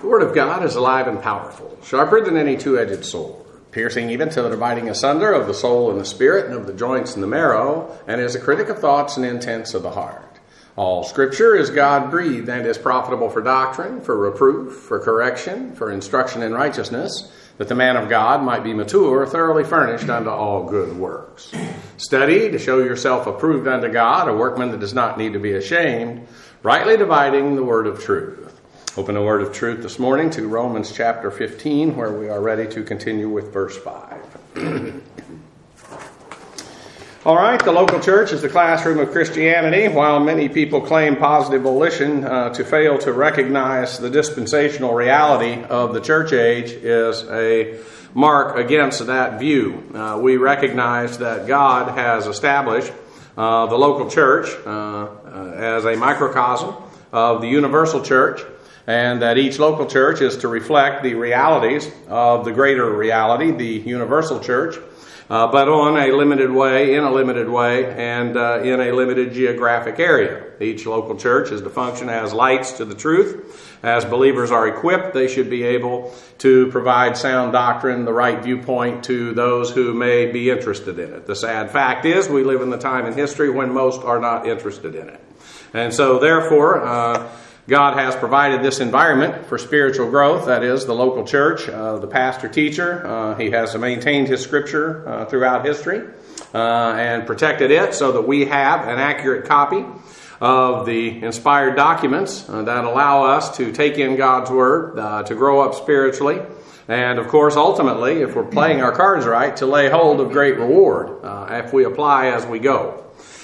The Word of God is alive and powerful, sharper than any two-edged sword, piercing even to the dividing asunder of the soul and the spirit and of the joints and the marrow, and is a critic of thoughts and intents of the heart. All Scripture is God-breathed and is profitable for doctrine, for reproof, for correction, for instruction in righteousness, that the man of God might be mature, thoroughly furnished unto all good works. Study to show yourself approved unto God, a workman that does not need to be ashamed, rightly dividing the word of truth. Open the word of truth this morning to Romans chapter 15, where we are ready to continue with verse 5. All right, the local church is the classroom of Christianity. While many people claim positive volition, to fail to recognize the dispensational reality of the church age is a mark against that view. We recognize that God has established the local church as a microcosm of the universal church, and that each local church is to reflect the realities of the greater reality, the universal church, but in a limited way, and in a limited geographic area. Each local church is to function as lights to the truth. As believers are equipped, they should be able to provide sound doctrine, the right viewpoint to those who may be interested in it. The sad fact is we live in the time in history when most are not interested in it. And so therefore, God has provided this environment for spiritual growth, that is, the local church, the pastor-teacher. He has maintained his scripture throughout history and protected it so that we have an accurate copy of the inspired documents that allow us to take in God's Word, to grow up spiritually, and, of course, ultimately, if we're playing our cards right, to lay hold of great reward if we apply as we go.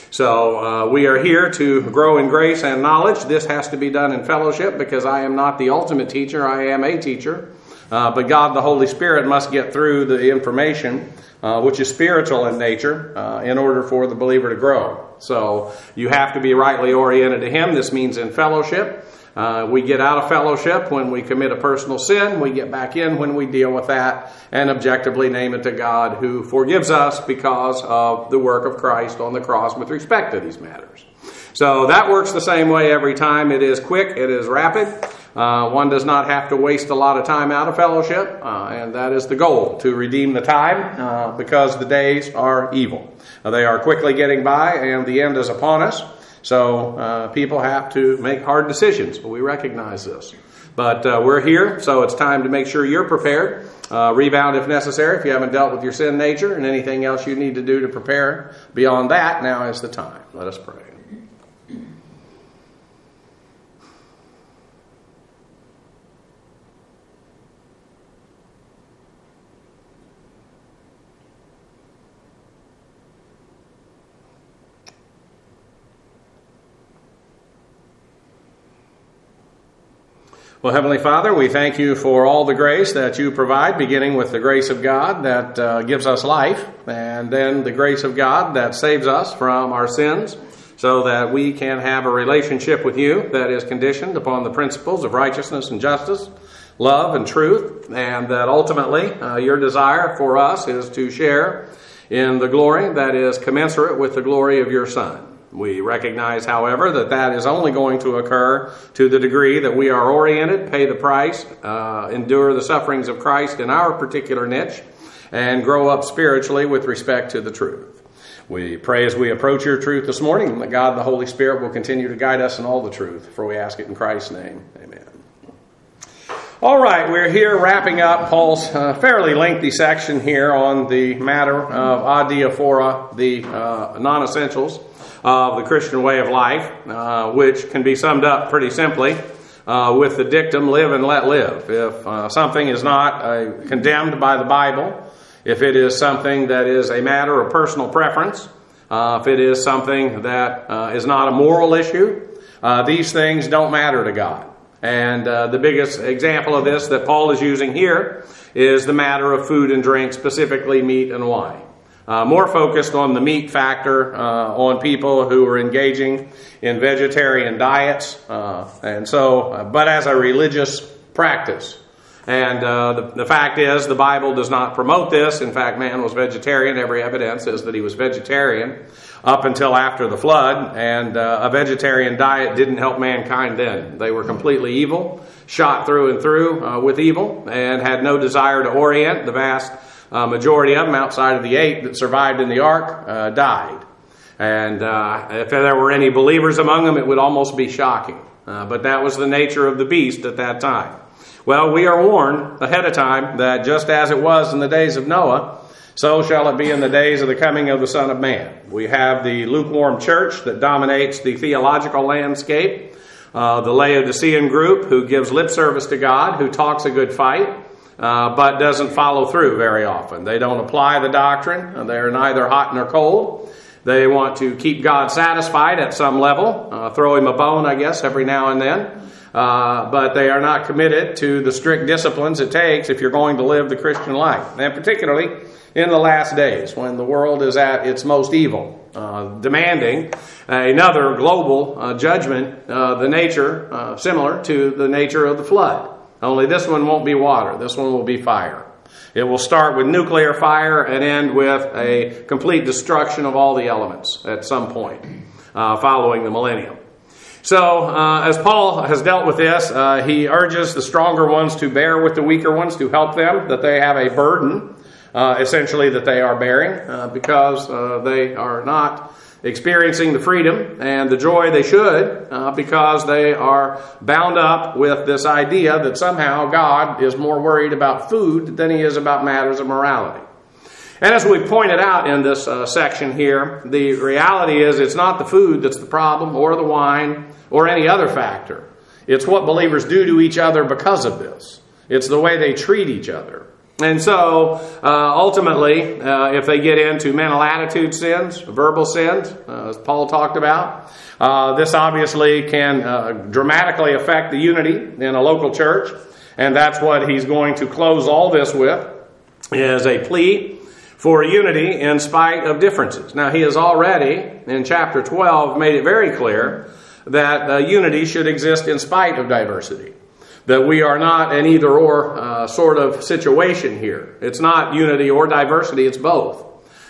So we are here to grow in grace and knowledge. This has to be done in fellowship because I am not the ultimate teacher. I am a teacher. But God, the Holy Spirit, must get through the information, which is spiritual in nature, in order for the believer to grow. So you have to be rightly oriented to Him. This means in fellowship. We get out of fellowship when we commit a personal sin. We get back in when we deal with that and objectively name it to God, who forgives us because of the work of Christ on the cross with respect to these matters. So that works the same way every time. It is quick. It is rapid. One does not have to waste a lot of time out of fellowship, and that is the goal, to redeem the time because the days are evil. They are quickly getting by, and the end is upon us. So people have to make hard decisions. We recognize this. But we're here, so it's time to make sure you're prepared. Rebound if necessary if you haven't dealt with your sin nature, and anything else you need to do to prepare beyond that, now is the time. Let us pray. Well, Heavenly Father, we thank you for all the grace that you provide, beginning with the grace of God that gives us life, and then the grace of God that saves us from our sins, so that we can have a relationship with you that is conditioned upon the principles of righteousness and justice, love and truth, and that ultimately your desire for us is to share in the glory that is commensurate with the glory of your Son. We recognize, however, that that is only going to occur to the degree that we are oriented, pay the price, endure the sufferings of Christ in our particular niche, and grow up spiritually with respect to the truth. We pray as we approach your truth this morning that God, the Holy Spirit, will continue to guide us in all the truth, for we ask it in Christ's name. Amen. All right, we're here wrapping up Paul's fairly lengthy section here on the matter of adiaphora, the non-essentials of the Christian way of life, which can be summed up pretty simply with the dictum, live and let live. If something is not condemned by the Bible, if it is something that is a matter of personal preference, if it is something that is not a moral issue, these things don't matter to God. And the biggest example of this that Paul is using here is the matter of food and drink, specifically meat and wine. More focused on the meat factor, on people who are engaging in vegetarian diets, but as a religious practice. And the fact is, the Bible does not promote this. In fact, man was vegetarian. Every evidence is that he was vegetarian up until after the flood. And a vegetarian diet didn't help mankind then. They were completely evil, shot through and through with evil, and had no desire to orient. The vast majority of them, outside of the 8 that survived in the ark, died. And if there were any believers among them, it would almost be shocking. But that was the nature of the beast at that time. Well, we are warned ahead of time that just as it was in the days of Noah, so shall it be in the days of the coming of the Son of Man. We have the lukewarm church that dominates the theological landscape, the Laodicean group who gives lip service to God, who talks a good fight, but doesn't follow through very often. They don't apply the doctrine. They're neither hot nor cold. They want to keep God satisfied at some level, throw him a bone, I guess, every now and then. But they are not committed to the strict disciplines it takes if you're going to live the Christian life. And particularly in the last days when the world is at its most evil, demanding another global judgment, the nature similar to the nature of the flood. Only this one won't be water. This one will be fire. It will start with nuclear fire and end with a complete destruction of all the elements at some point following the millennium. So, as Paul has dealt with this, he urges the stronger ones to bear with the weaker ones, to help them, that they have a burden, essentially, that they are bearing, because they are not experiencing the freedom and the joy they should, because they are bound up with this idea that somehow God is more worried about food than he is about matters of morality. And as we pointed out in this section here, the reality is it's not the food that's the problem, or the wine, or any other factor. It's what believers do to each other because of this. It's the way they treat each other. And so, ultimately, if they get into mental attitude sins, verbal sins, as Paul talked about, this obviously can dramatically affect the unity in a local church. And that's what he's going to close all this with, is a plea for unity in spite of differences. Now, he has already, in chapter 12, made it very clear that unity should exist in spite of diversity. That we are not an either-or sort of situation here. It's not unity or diversity, it's both.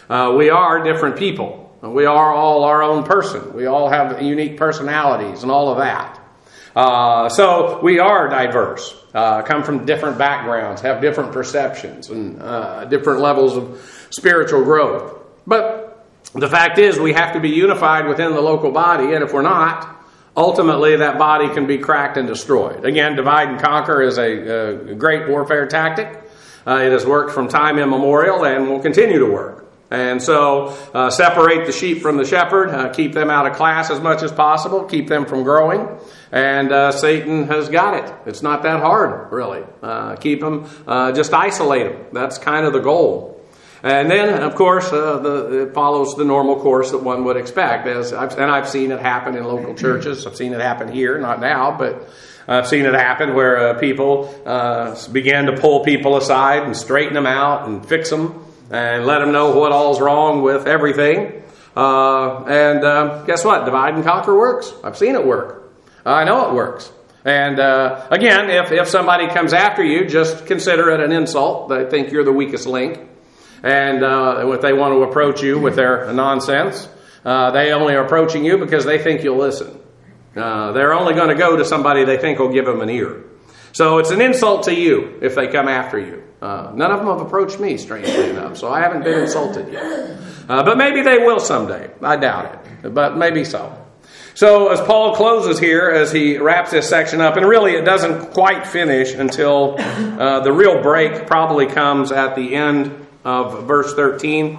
We are different people. We are all our own person. We all have unique personalities and all of that. So we are diverse, come from different backgrounds, have different perceptions and different levels of spiritual growth. But the fact is we have to be unified within the local body, and if we're not, ultimately that body can be cracked and destroyed. Again, divide and conquer is a great warfare tactic. It has worked from time immemorial and will continue to work. And so separate the sheep from the shepherd, keep them out of class as much as possible, keep them from growing, and Satan has got it. It's not that hard, really. Keep them, just isolate them. That's kind of the goal. And then, of course, it follows the normal course that one would expect. I've seen it happen in local churches. I've seen it happen here, not now, but I've seen it happen where people began to pull people aside and straighten them out and fix them and let them know what all's wrong with everything. And guess what? Divide and conquer works. I've seen it work. I know it works. And again, if somebody comes after you, just consider it an insult. They think you're the weakest link. And if they want to approach you with their nonsense, they only are approaching you because they think you'll listen. They're only going to go to somebody they think will give them an ear. So it's an insult to you if they come after you. None of them have approached me, strangely enough, so I haven't been insulted yet. But maybe they will someday. I doubt it, but maybe so. So as Paul closes here, as he wraps this section up, and really it doesn't quite finish until the real break probably comes at the end of verse 13.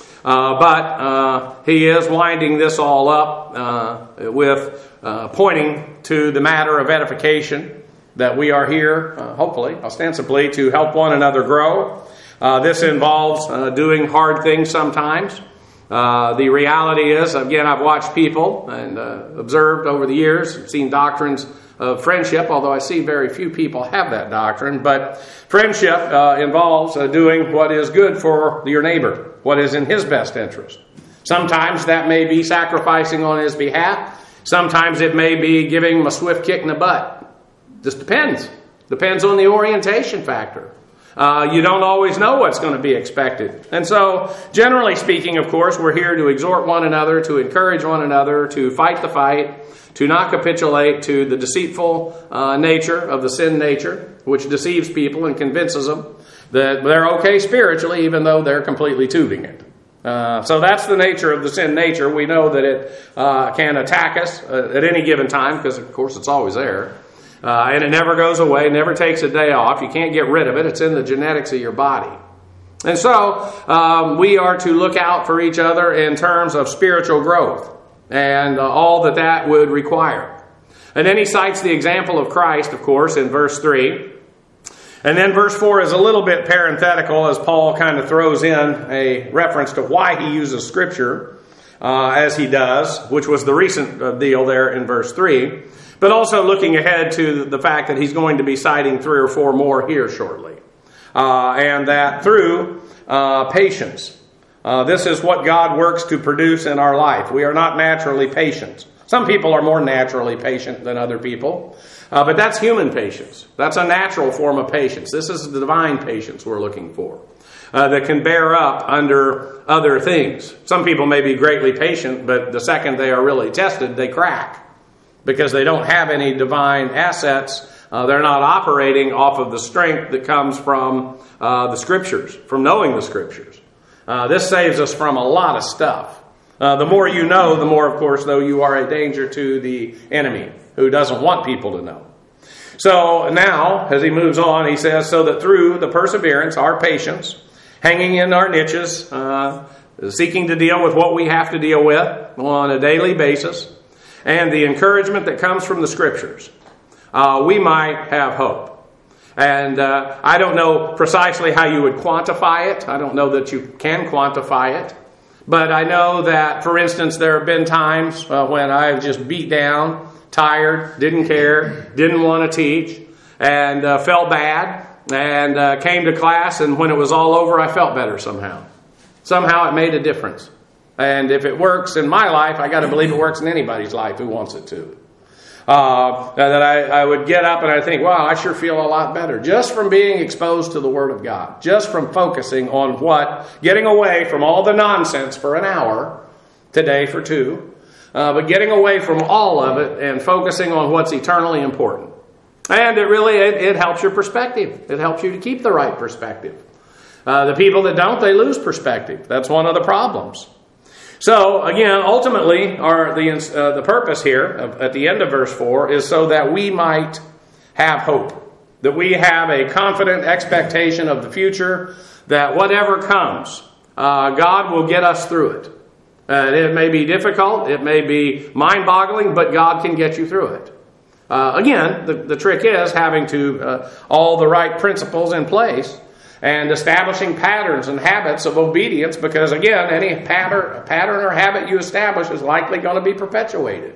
But he is winding this all up with pointing to the matter of edification, that we are here, hopefully, ostensibly, to help one another grow. This involves doing hard things sometimes. The reality is, again, I've watched people and observed over the years, seen doctrines of friendship, although I see very few people have that doctrine. But friendship involves doing what is good for your neighbor, what is in his best interest. Sometimes that may be sacrificing on his behalf. Sometimes it may be giving him a swift kick in the butt. Just depends. Depends on the orientation factor. You don't always know what's going to be expected. And so, generally speaking, of course, we're here to exhort one another, to encourage one another, to fight the fight, to not capitulate to the deceitful nature of the sin nature, which deceives people and convinces them that they're okay spiritually, even though they're completely tubing it. So that's the nature of the sin nature. We know that it can attack us at any given time, because, of course, it's always there. And it never goes away, never takes a day off. You can't get rid of it. It's in the genetics of your body. And so we are to look out for each other in terms of spiritual growth and all that would require. And then he cites the example of Christ, of course, in verse 3. And then verse 4 is a little bit parenthetical, as Paul kind of throws in a reference to why he uses Scripture as he does, which was the recent deal there in verse 3. But also looking ahead to the fact that he's going to be citing 3 or 4 more here shortly. And that through patience, this is what God works to produce in our life. We are not naturally patient. Some people are more naturally patient than other people. But that's human patience. That's a natural form of patience. This is the divine patience we're looking for. That can bear up under other things. Some people may be greatly patient, but the second they are really tested, they crack. Because they don't have any divine assets. They're not operating off of the strength that comes from the Scriptures, from knowing the Scriptures. This saves us from a lot of stuff. The more you know, the more, of course, though, you are a danger to the enemy, who doesn't want people to know. So now, as he moves on, he says, so that through the perseverance, our patience, hanging in our niches, seeking to deal with what we have to deal with on a daily basis, and the encouragement that comes from the Scriptures, we might have hope. And I don't know precisely how you would quantify it. I don't know that you can quantify it. But I know that, for instance, there have been times when I've just beat down, tired, didn't care, didn't want to teach, and felt bad, and came to class, and when it was all over, I felt better somehow. Somehow it made a difference. And if it works in my life, I got to believe it works in anybody's life who wants it to. That I would get up and I think, wow, I sure feel a lot better. Just from being exposed to the Word of God. Just from focusing on getting away from all the nonsense for an hour, today for 2. But getting away from all of it and focusing on what's eternally important. And it helps your perspective. It helps you to keep the right perspective. The people that don't, they lose perspective. That's one of the problems. So, again, ultimately, the purpose here, at the end of verse 4, is so that we might have hope. That we have a confident expectation of the future, that whatever comes, God will get us through it. It may be difficult, it may be mind-boggling, but God can get you through it. Again, the trick is having all the right principles in place, and establishing patterns and habits of obedience, because, again, any pattern or habit you establish is likely going to be perpetuated.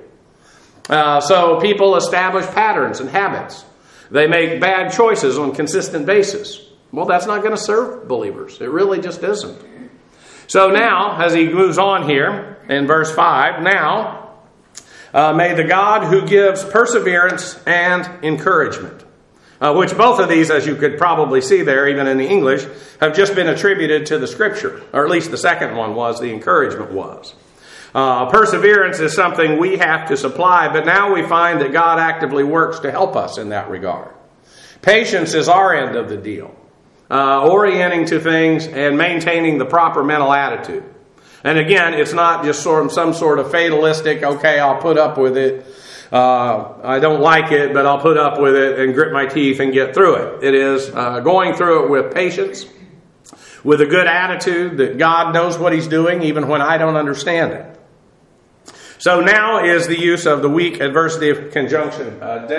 So people establish patterns and habits. They make bad choices on a consistent basis. Well, that's not going to serve believers. It really just isn't. So now, as he moves on here in verse 5, now may the God who gives perseverance and encouragement, which both of these, as you could probably see there, even in the English, have just been attributed to the Scripture. Or at least the second one was, the encouragement was. Perseverance is something we have to supply, but now we find that God actively works to help us in that regard. Patience is our end of the deal. Orienting to things and maintaining the proper mental attitude. And again, it's not just some sort of fatalistic, okay, I'll put up with it. I don't like it, but I'll put up with it and grit my teeth and get through it. It is going through it with patience, with a good attitude that God knows what He's doing even when I don't understand it. So now is the use of the weak adversity of conjunction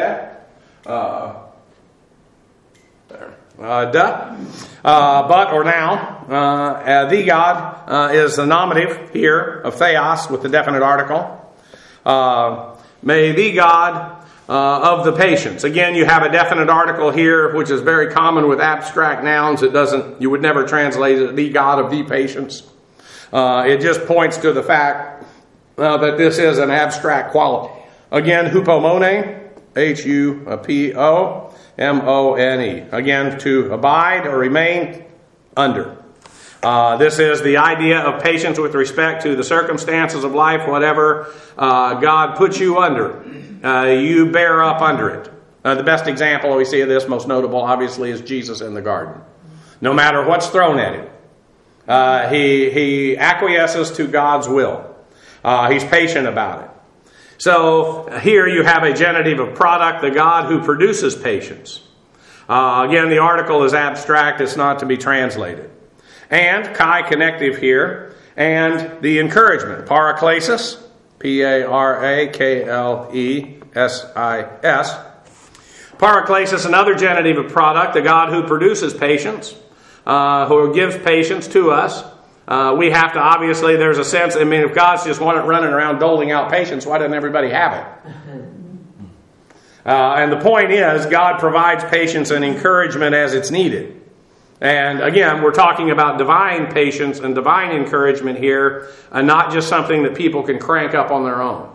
but or now. The God is the nominative here of theos with the definite article. May the God of the patience. Again, you have a definite article here, which is very common with abstract nouns. You would never translate it, the God of the patience. It just points to the fact that this is an abstract quality. Again, hupomone, Hupo, M-O-N-E. Again, to abide or remain under. This is the idea of patience with respect to the circumstances of life, whatever God puts you under. You bear up under it. The best example we see of this, most notable, obviously, is Jesus in the garden. No matter what's thrown at him, he acquiesces to God's will. He's patient about it. So here you have a genitive of product, the God who produces patience. Again, the article is abstract. It's not to be translated. And Kai connective here, and the encouragement, paraklesis, P-A-R-A-K-L-E-S-I-S. Paraklesis, another genitive of product, the God who produces patience, who gives patience to us. We have to, obviously, there's a sense, if God's just running around doling out patience, why doesn't everybody have it? And the point is, God provides patience and encouragement as it's needed. And again, we're talking about divine patience and divine encouragement here, and not just something that people can crank up on their own.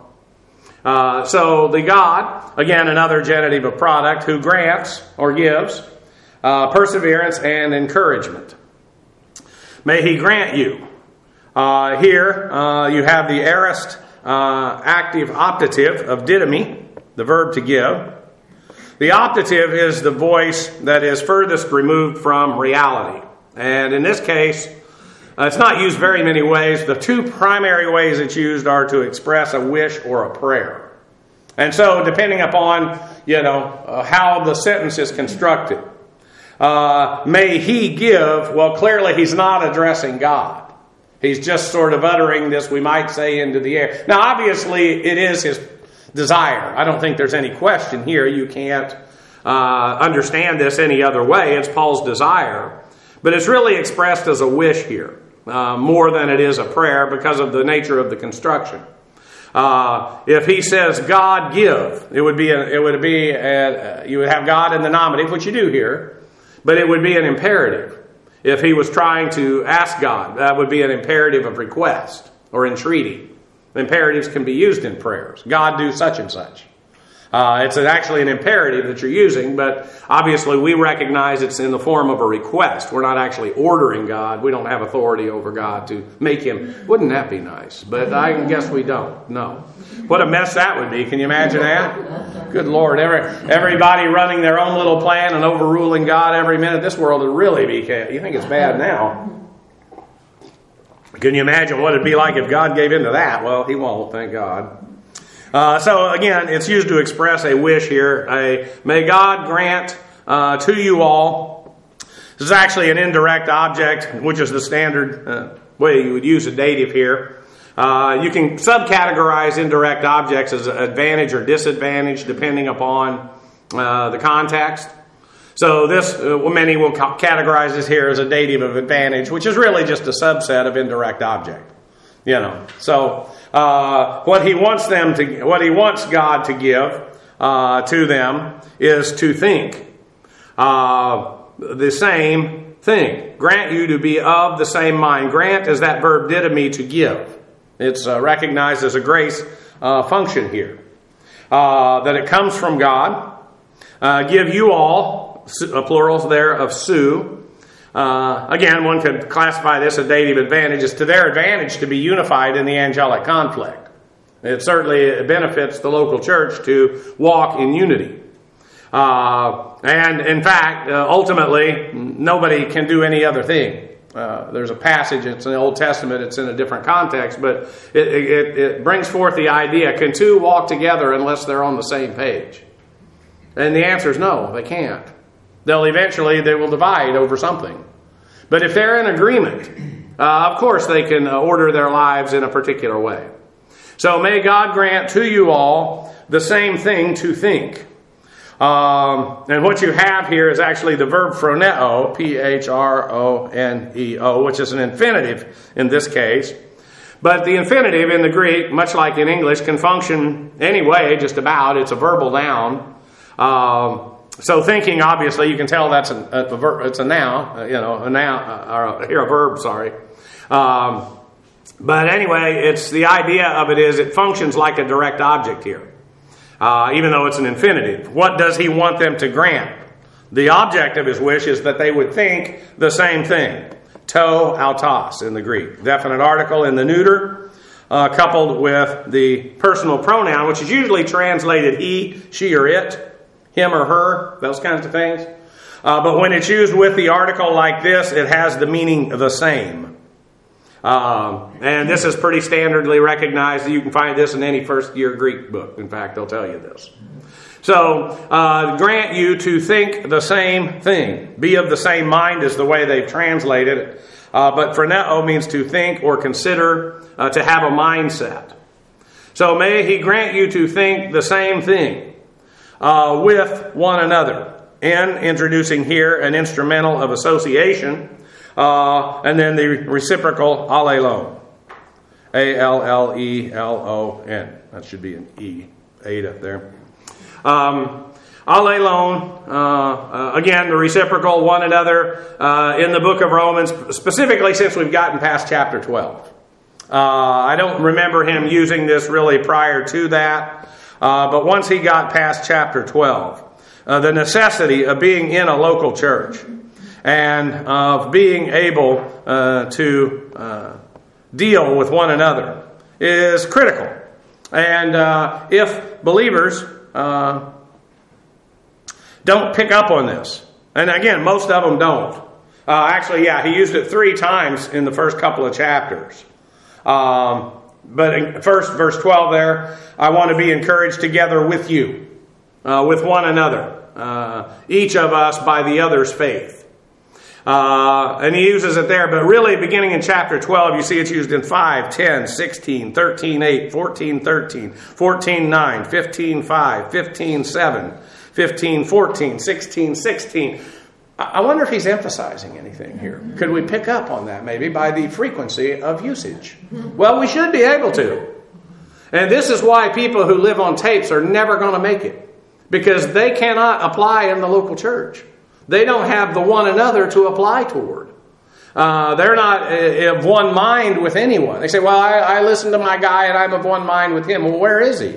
So the God, again, another genitive of product, who grants or gives perseverance and encouragement. May he grant you. Here you have the aorist active optative of didomi, the verb to give. The optative is the voice that is furthest removed from reality. And in this case, it's not used very many ways. The two primary ways it's used are to express a wish or a prayer. And so, depending upon, how the sentence is constructed, may he give, well, clearly he's not addressing God. He's just sort of uttering this, we might say, into the air. Now, obviously, it is his desire. I don't think there's any question here. You can't understand this any other way. It's Paul's desire. But it's really expressed as a wish here, more than it is a prayer because of the nature of the construction. If he says, God give, you would have God in the nominative, which you do here, but it would be an imperative. If he was trying to ask God, that would be an imperative of request or entreaty. Imperatives can be used in prayers. God do such and such. It's actually an imperative that you're using, but obviously we recognize it's in the form of a request. We're not actually ordering God. We don't have authority over God to make him. Wouldn't that be nice? But I guess we don't. No. What a mess that would be. Can you imagine that? Good Lord. Everybody running their own little plan and overruling God every minute. This world would really be chaos. You think it's bad now. Can you imagine what it'd be like if God gave into that? Well, he won't, thank God. So again, it's used to express a wish here. May God grant to you all. This is actually an indirect object, which is the standard way you would use a dative here. You can subcategorize indirect objects as advantage or disadvantage depending upon the context. So this, many will categorize this here as a dative of advantage, which is really just a subset of indirect object. So what he wants God to give to them is to think the same thing. Grant you to be of the same mind. Grant is that verb didomi, to give. It's recognized as a grace function here. That it comes from God. Give you all, plurals there of su. Again, one could classify this as dative advantage. It's to their advantage to be unified in the angelic conflict. It certainly benefits the local church to walk in unity. And in fact, ultimately, nobody can do any other thing. There's a passage, it's in the Old Testament, it's in a different context, but it brings forth the idea, can two walk together unless they're on the same page? And the answer is no, they can't. They will divide over something. But if they're in agreement, of course they can order their lives in a particular way. So may God grant to you all the same thing to think. And what you have here is actually the verb phroneo, P-H-R-O-N-E-O, which is an infinitive in this case. But the infinitive in the Greek, much like in English, can function any way, just about. It's a verbal noun. So thinking, obviously, you can tell that's a verb. It's a noun, a noun, or here a verb. Sorry, but anyway, it's the idea of it is it functions like a direct object here, even though it's an infinitive. What does he want them to grant? The object of his wish is that they would think the same thing. To autos in the Greek. Definite article in the neuter, coupled with the personal pronoun, which is usually translated he, she, or it, him or her, those kinds of things. But when it's used with the article like this, it has the meaning the same. And this is pretty standardly recognized. You can find this in any first-year Greek book. In fact, they'll tell you this. So, grant you to think the same thing. Be of the same mind is the way they've translated it. But phroneo means to think or consider, to have a mindset. So may he grant you to think the same thing with one another. And introducing here an instrumental of association, and then the reciprocal allelon. A-L-L-E-L-O-N. That should be an E, eta there. Allelon, again, the reciprocal, one another, in the book of Romans, specifically since we've gotten past chapter 12. I don't remember him using this really prior to that, but once he got past chapter 12, the necessity of being in a local church and of being able to deal with one another is critical. And if believers don't pick up on this, and again, most of them don't. Actually, he used it 3 times in the first couple of chapters. But first, verse 12 there, I want to be encouraged together with you, with one another, each of us by the other's faith. And he uses it there, but really beginning in chapter 12, you see it's used in 5, 10, 16, 13, 8, 14, 13, 14, 9, 15, 5, 15, 7, 15, 14, 16, 16. I wonder if he's emphasizing anything here. Could we pick up on that maybe by the frequency of usage? Well, we should be able to. And this is why people who live on tapes are never going to make it. Because they cannot apply in the local church. They don't have the one another to apply toward. They're not of one mind with anyone. They say, well, I listen to my guy and I'm of one mind with him. Well, where is he?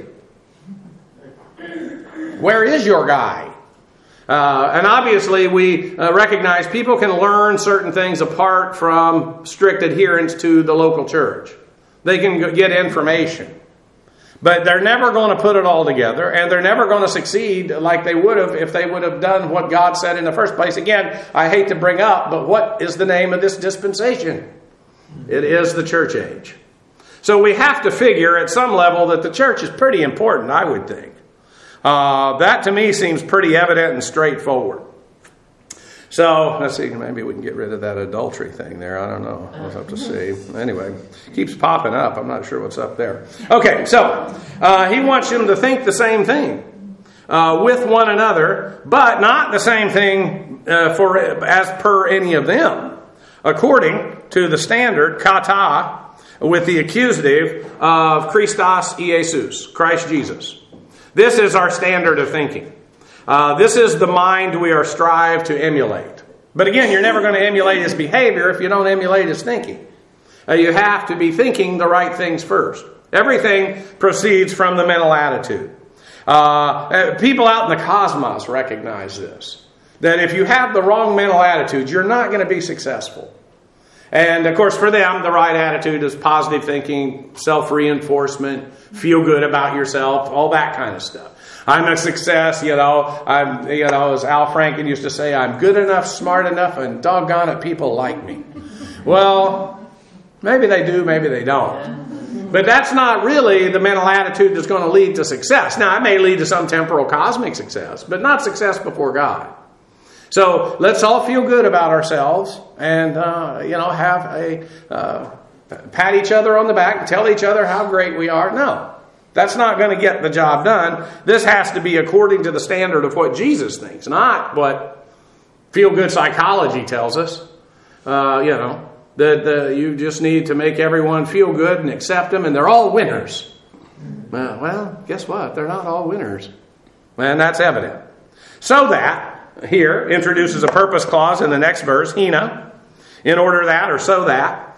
Where is your guy? And obviously we recognize people can learn certain things apart from strict adherence to the local church. They can get information. But they're never going to put it all together, and they're never going to succeed like they would have if they would have done what God said in the first place. Again, I hate to bring up, but what is the name of this dispensation? It is the church age. So we have to figure at some level that the church is pretty important, I would think. That to me seems pretty evident and straightforward. So, let's see, maybe we can get rid of that adultery thing there. I don't know. We'll have to see. Anyway, keeps popping up. I'm not sure what's up there. Okay, so he wants them to think the same thing with one another, but not the same thing as per any of them, according to the standard, kata, with the accusative of Christos Iesus, Christ Jesus. This is our standard of thinking. This is the mind we are strive to emulate. But again, you're never going to emulate his behavior if you don't emulate his thinking. You have to be thinking the right things first. Everything proceeds from the mental attitude. People out in the cosmos recognize this. That if you have the wrong mental attitude, you're not going to be successful. And of course, for them, the right attitude is positive thinking, self-reinforcement, feel good about yourself, all that kind of stuff. I'm a success, as Al Franken used to say, I'm good enough, smart enough, and doggone it, people like me. Well, maybe they do, maybe they don't. But that's not really the mental attitude that's going to lead to success. Now, it may lead to some temporal cosmic success, but not success before God. So let's all feel good about ourselves and, pat each other on the back and tell each other how great we are. No. That's not going to get the job done. This has to be according to the standard of what Jesus thinks, not what feel-good psychology tells us. That you just need to make everyone feel good and accept them, and they're all winners. Well, guess what? They're not all winners. And that's evident. So that, here, introduces a purpose clause in the next verse, hina, in order that, or so that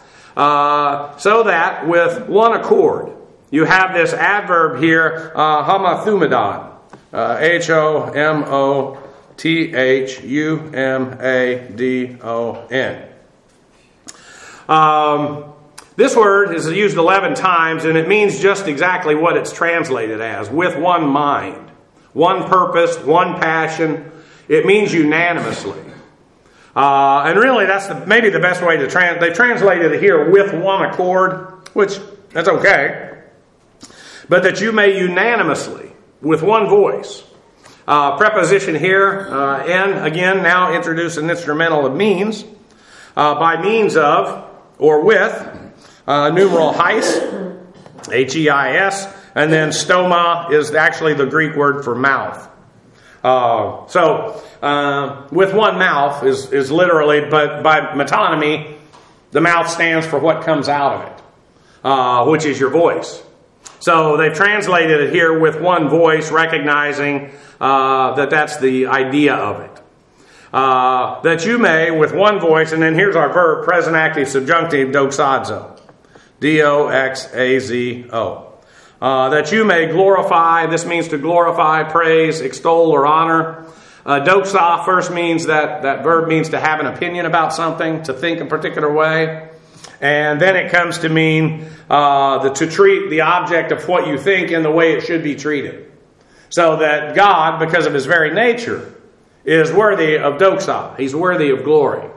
with one accord. You have this adverb here, homothumedon, Thumadon. This word is used 11 times, and it means just exactly what it's translated as, with one mind, one purpose, one passion. It means unanimously. And really, that's maybe the best way to they've translated it here, with one accord, which, that's okay. But that you may unanimously, with one voice. Preposition here, in, again, now introduce an instrumental of means. By means of, or with, numeral heis, H-E-I-S, and then stoma is actually the Greek word for mouth. With one mouth is literally, but by metonymy, the mouth stands for what comes out of it, which is your voice. So they've translated it here with one voice, recognizing that that's the idea of it. That you may, with one voice, and then here's our verb, present active subjunctive, doxazo. D-O-X-A-Z-O. That you may glorify, this means to glorify, praise, extol, or honor. Doxa first means that verb means to have an opinion about something, to think a particular way. And then it comes to mean to treat the object of what you think in the way it should be treated. So that God, because of His very nature, is worthy of doxa. He's worthy of glory.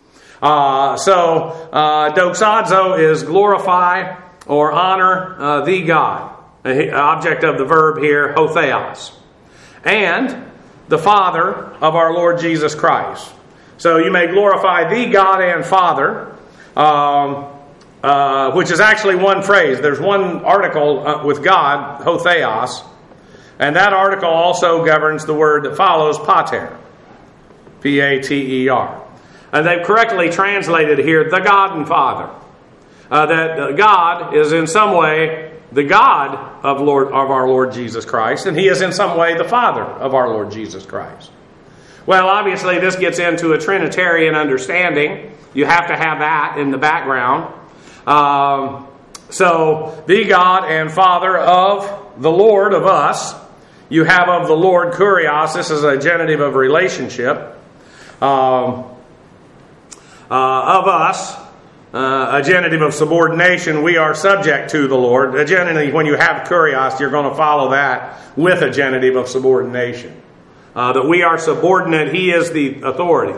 Doxazo is glorify or honor the God. The object of the verb here, hotheos. And the Father of our Lord Jesus Christ. So you may glorify the God and Father, which is actually one phrase. There's one article with God, hotheos, and that article also governs the word that follows, pater, P-A-T-E-R. And they've correctly translated here, the God and Father. That God is in some way the God of our Lord Jesus Christ, and He is in some way the Father of our Lord Jesus Christ. Well, obviously this gets into a Trinitarian understanding. You have to have that in the background. So, the God and Father of the Lord of us. You have of the Lord kurios. This is a genitive of relationship. Of us, a genitive of subordination, we are subject to the Lord. A genitive, when you have kurios, you're going to follow that with a genitive of subordination. That we are subordinate, He is the authority.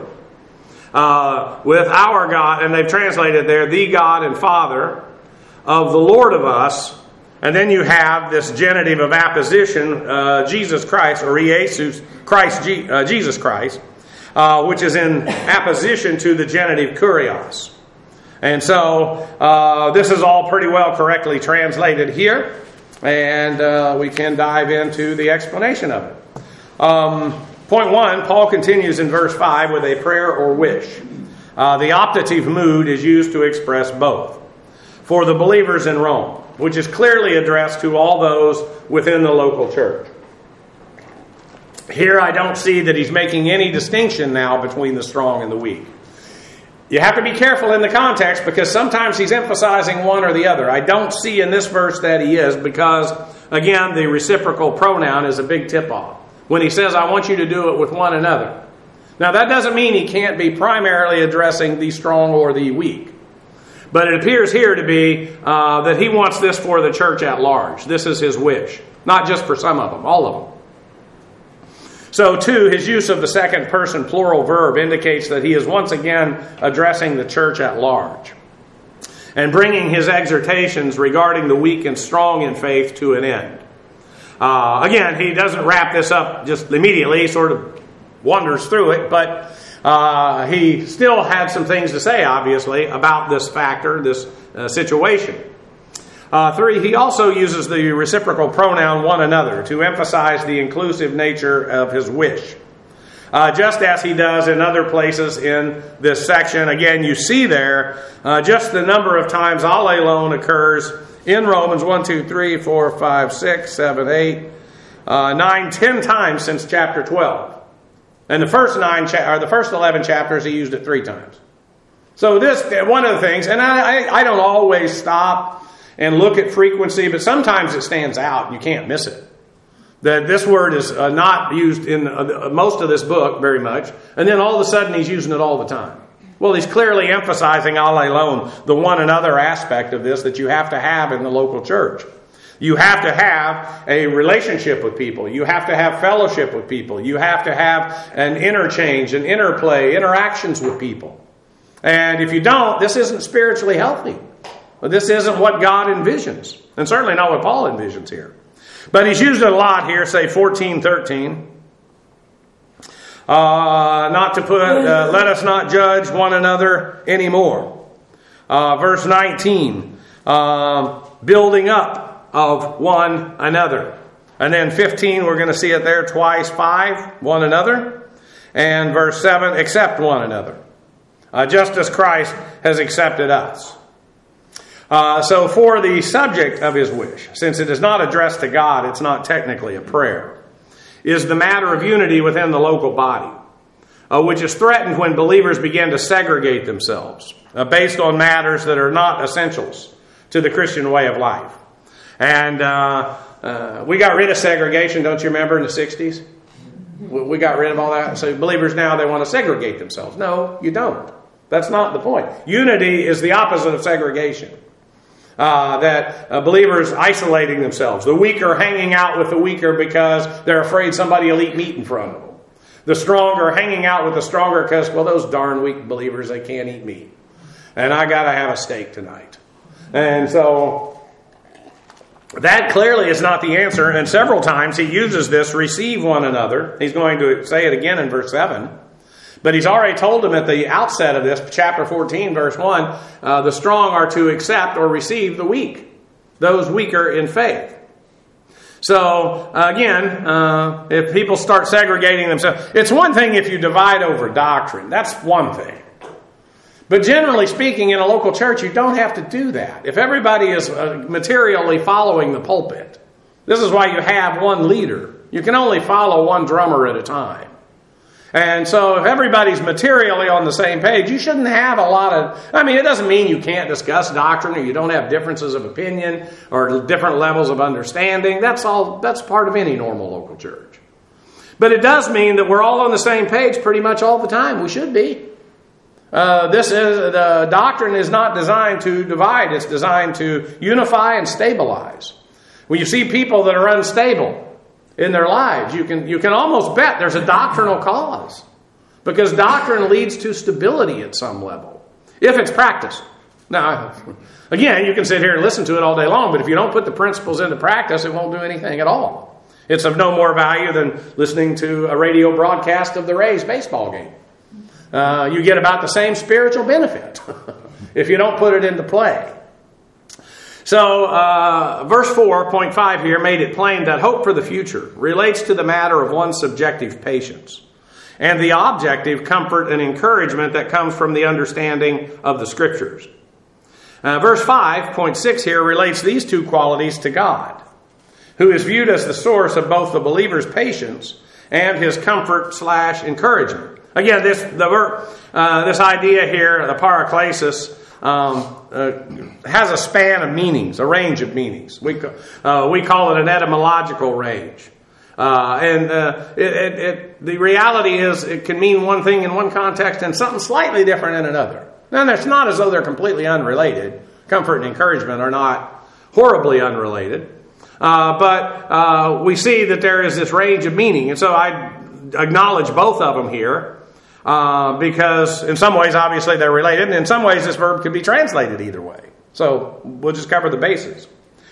With our God, and they've translated there, the God and Father of the Lord of us. And then you have this genitive of apposition, Jesus Christ, or Jesus Christ, which is in apposition to the genitive kurios. And so this is all pretty well correctly translated here, and we can dive into the explanation of it. Point 1, Paul continues in verse 5 with a prayer or wish. The optative mood is used to express both. For the believers in Rome, which is clearly addressed to all those within the local church. Here I don't see that he's making any distinction now between the strong and the weak. You have to be careful in the context because sometimes he's emphasizing one or the other. I don't see in this verse that he is because, again, the reciprocal pronoun is a big tip-off. When he says, I want you to do it with one another. Now that doesn't mean he can't be primarily addressing the strong or the weak. But it appears here to be that he wants this for the church at large. This is his wish. Not just for some of them, all of them. So, 2, his use of the second person plural verb indicates that he is once again addressing the church at large. And bringing his exhortations regarding the weak and strong in faith to an end. Again, he doesn't wrap this up just immediately. He sort of wanders through it, but he still had some things to say, obviously, about this factor, this situation. 3, he also uses the reciprocal pronoun one another to emphasize the inclusive nature of his wish. Just as he does in other places in this section. Again, you see there just the number of times allelon occurs in Romans 1, 2, 3, 4, 5, 6, 7, 8, 9, 10 times since chapter 12. And the first 11 chapters, he used it 3 times. So this, one of the things, and I don't always stop and look at frequency, but sometimes it stands out and you can't miss it. That this word is not used in most of this book very much, and then all of a sudden he's using it all the time. Well, he's clearly emphasizing all alone the one another aspect of this that you have to have in the local church. You have to have a relationship with people. You have to have fellowship with people. You have to have an interchange, an interplay, interactions with people. And if you don't, this isn't spiritually healthy. This isn't what God envisions. And certainly not what Paul envisions here. But he's used it a lot here, say 14:13. Not to put, let us not judge one another anymore. Verse 19, building up of one another. And then 15, we're going to see it there twice, 5, one another. And verse 7, accept one another. Just as Christ has accepted us. So for the subject of his wish, since it is not addressed to God, it's not technically a prayer, is the matter of unity within the local body, which is threatened when believers begin to segregate themselves based on matters that are not essentials to the Christian way of life. And we got rid of segregation, don't you remember, in the 60s? We got rid of all that. So believers now, they want to segregate themselves. No, you don't. That's not the point. Unity is the opposite of segregation. Believers isolating themselves. The weaker hanging out with the weaker because they're afraid somebody will eat meat in front of them. The stronger hanging out with the stronger because, well, those darn weak believers, they can't eat meat. And I got to have a steak tonight. And so that clearly is not the answer. And several times he uses this, receive one another. He's going to say it again in verse 7. But he's already told them at the outset of this, chapter 14, verse 1, the strong are to accept or receive the weak, those weaker in faith. So, again, if people start segregating themselves, it's one thing if you divide over doctrine. That's one thing. But generally speaking, in a local church, you don't have to do that. If everybody is materially following the pulpit, this is why you have one leader. You can only follow one drummer at a time. And so if everybody's materially on the same page, you shouldn't have a lot of... it doesn't mean you can't discuss doctrine or you don't have differences of opinion or different levels of understanding. That's part of any normal local church. But it does mean that we're all on the same page pretty much all the time. We should be. The doctrine is not designed to divide. It's designed to unify and stabilize. When you see people that are unstable in their lives, you can almost bet there's a doctrinal cause, because doctrine leads to stability at some level if it's practiced. Now, again, you can sit here and listen to it all day long, but if you don't put the principles into practice, it won't do anything at all. It's of no more value than listening to a radio broadcast of the Rays baseball game. You get about the same spiritual benefit if you don't put it into play. So, verse 4.5 here made it plain that hope for the future relates to the matter of one's subjective patience and the objective comfort and encouragement that comes from the understanding of the Scriptures. Verse 5.6 here relates these two qualities to God, who is viewed as the source of both the believer's patience and his comfort/encouragement. Again, this idea here, the paraklesis, has a span of meanings, a range of meanings. We call it an etymological range. The reality is it can mean one thing in one context and something slightly different in another. And it's not as though they're completely unrelated. Comfort and encouragement are not horribly unrelated. But we see that there is this range of meaning. And so I acknowledge both of them here. Because in some ways, obviously, they're related. And in some ways, this verb could be translated either way. So we'll just cover the bases.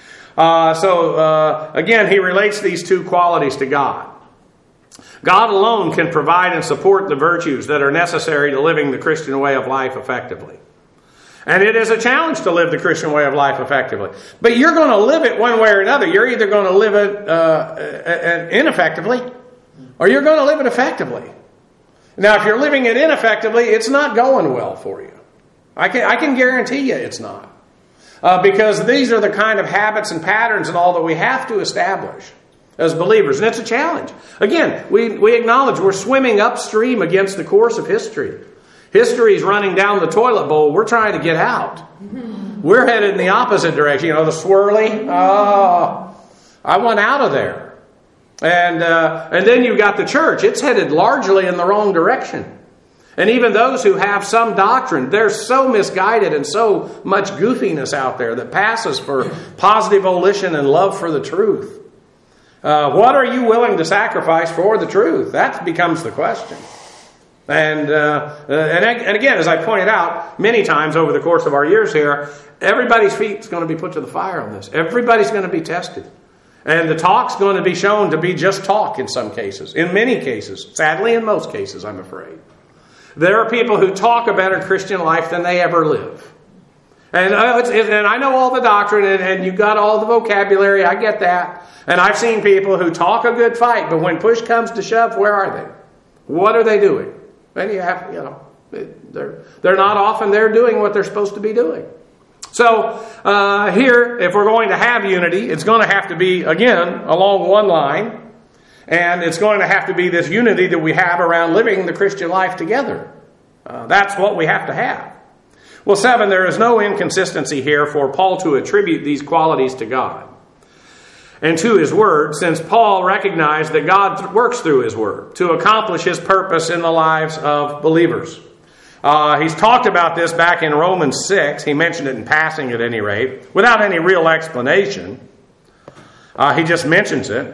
Again, he relates these two qualities to God. God alone can provide and support the virtues that are necessary to living the Christian way of life effectively. And it is a challenge to live the Christian way of life effectively. But you're going to live it one way or another. You're either going to live it ineffectively, or you're going to live it effectively. Now, if you're living it ineffectively, it's not going well for you. I can guarantee you it's not. Because these are the kind of habits and patterns and all that we have to establish as believers. And it's a challenge. Again, we acknowledge we're swimming upstream against the course of history. History is running down the toilet bowl. We're trying to get out. We're headed in the opposite direction. The swirly. Oh, I want out of there. And then you've got the church. It's headed largely in the wrong direction. And even those who have some doctrine, they're so misguided and so much goofiness out there that passes for positive volition and love for the truth. What are you willing to sacrifice for the truth? That becomes the question. And again, as I pointed out many times over the course of our years here, everybody's feet is going to be put to the fire on this. Everybody's going to be tested. And the talk's going to be shown to be just talk in some cases. In many cases. Sadly, in most cases, I'm afraid. There are people who talk a better Christian life than they ever live. And I know all the doctrine, and you've got all the vocabulary. I get that. And I've seen people who talk a good fight, but when push comes to shove, where are they? What are they doing? And they're not often there doing what they're supposed to be doing. So here, if we're going to have unity, it's going to have to be, again, along one line. And it's going to have to be this unity that we have around living the Christian life together. That's what we have to have. Well, 7, there is no inconsistency here for Paul to attribute these qualities to God and to His Word, since Paul recognized that God works through His Word to accomplish His purpose in the lives of believers. He's talked about this back in Romans 6. He mentioned it in passing at any rate, without any real explanation. He just mentions it.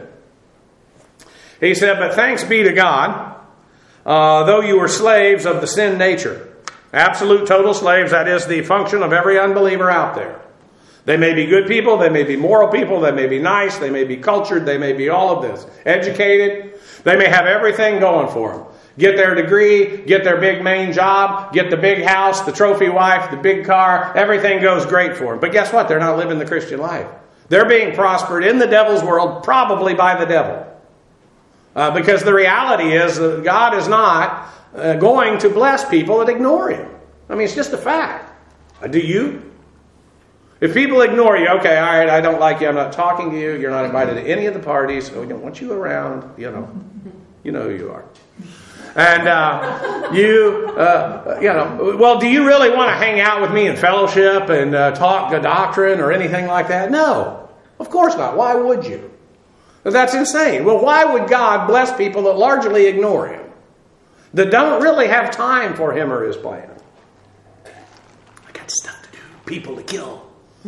He said, "But thanks be to God, though you were slaves of the sin nature." Absolute total slaves, that is the function of every unbeliever out there. They may be good people, they may be moral people, they may be nice, they may be cultured, they may be all of this. Educated, they may have everything going for them. Get their degree, get their big main job, get the big house, the trophy wife, the big car, everything goes great for them. But guess what? They're not living the Christian life. They're being prospered in the devil's world, probably by the devil. Because the reality is that God is not going to bless people that ignore Him. I mean, it's just a fact. Do you? If people ignore you, okay, all right, I don't like you, I'm not talking to you, you're not invited to any of the parties, we don't want you around, you know who you are. And well, do you really want to hang out with me in fellowship and talk the doctrine or anything like that? No, of course not. Why would you? That's insane. Well, why would God bless people that largely ignore Him? That don't really have time for Him or His plan? I got stuff to do. People to kill.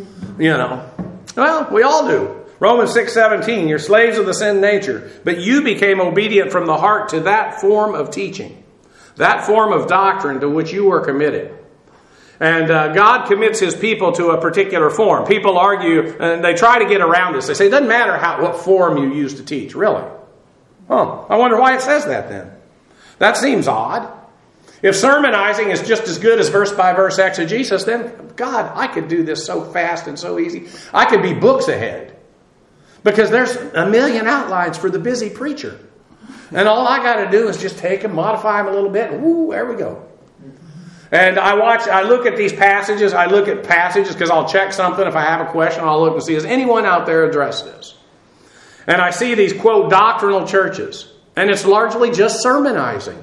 Well, we all do. Romans 6:17, you're slaves of the sin nature, but you became obedient from the heart to that form of teaching, that form of doctrine to which you were committed. And God commits His people to a particular form. People argue, and they try to get around this. They say, it doesn't matter what form you use to teach, really. I wonder why it says that then. That seems odd. If sermonizing is just as good as verse-by-verse exegesis, then, God, I could do this so fast and so easy. I could be books ahead. Because there's a million outlines for the busy preacher. And all I got to do is just take them, modify them a little bit, and woo, there we go. And I look at these passages, because I'll check something. If I have a question, I'll look and see, has anyone out there addressed this? And I see these, quote, doctrinal churches. And it's largely just sermonizing.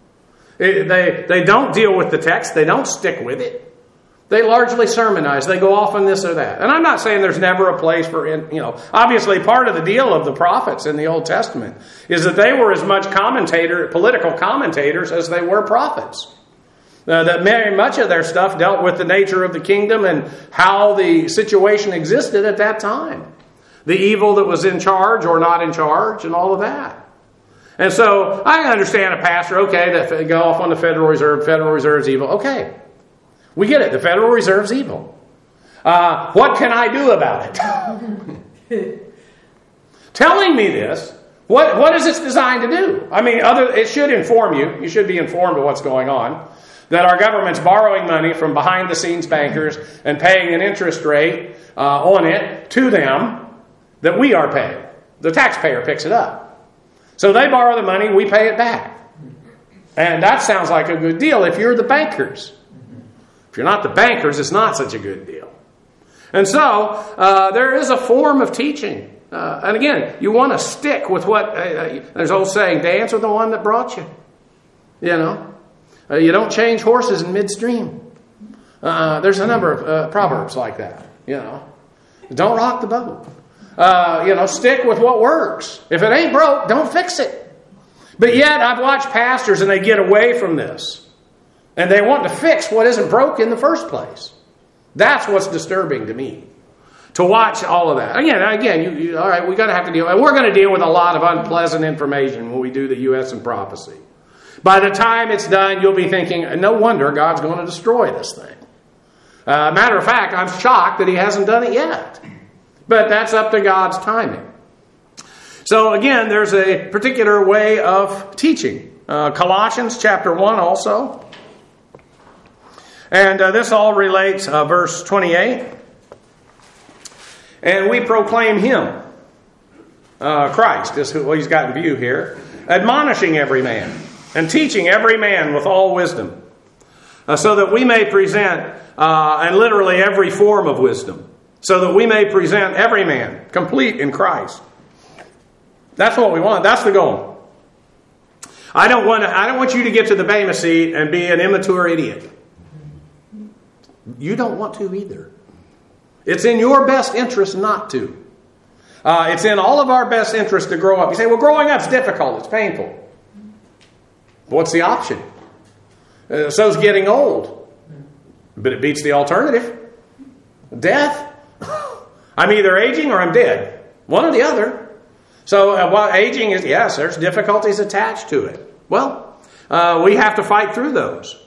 They don't deal with the text. They don't stick with it. They largely sermonize. They go off on this or that. And I'm not saying there's never a place for, obviously part of the deal of the prophets in the Old Testament is that they were as much political commentators as they were prophets. That very much of their stuff dealt with the nature of the kingdom and how the situation existed at that time. The evil that was in charge or not in charge and all of that. And so I understand a pastor, okay, that go off on the Federal Reserve's evil. Okay, we get it. The Federal Reserve's evil. What can I do about it? Telling me this, what is it designed to do? I mean, it should inform you. You should be informed of what's going on. That our government's borrowing money from behind-the-scenes bankers and paying an interest rate on it to them that we are paying. The taxpayer picks it up. So they borrow the money, we pay it back. And that sounds like a good deal if you're the bankers. If you're not the bankers, it's not such a good deal. And so there is a form of teaching. And again, you want to stick with what, there's an old saying, dance with the one that brought you. You don't change horses in midstream. There's a number of proverbs like that. Don't rock the boat. Stick with what works. If it ain't broke, don't fix it. But yet, I've watched pastors and they get away from this. And they want to fix what isn't broke in the first place. That's what's disturbing to me. To watch all of that. Again, all right, we're going to have to deal. And we're going to deal with a lot of unpleasant information when we do the U.S. and prophecy. By the time it's done, you'll be thinking, no wonder God's going to destroy this thing. Matter of fact, I'm shocked that He hasn't done it yet. But that's up to God's timing. So again, there's a particular way of teaching. Colossians chapter 1 also. And this all relates, verse 28. And we proclaim Him, Christ is what He's got in view here, admonishing every man and teaching every man with all wisdom, so that we may present, and literally every form of wisdom, so that we may present every man complete in Christ. That's what we want. That's the goal. I don't want you to get to the Bema seat and be an immature idiot. You don't want to either. It's in your best interest not to. It's in all of our best interest to grow up. You say, well, growing up's difficult. It's painful. What's the option? So's getting old. But it beats the alternative. Death. I'm either aging or I'm dead. One or the other. So while aging is, yes, there's difficulties attached to it. Well, we have to fight through those.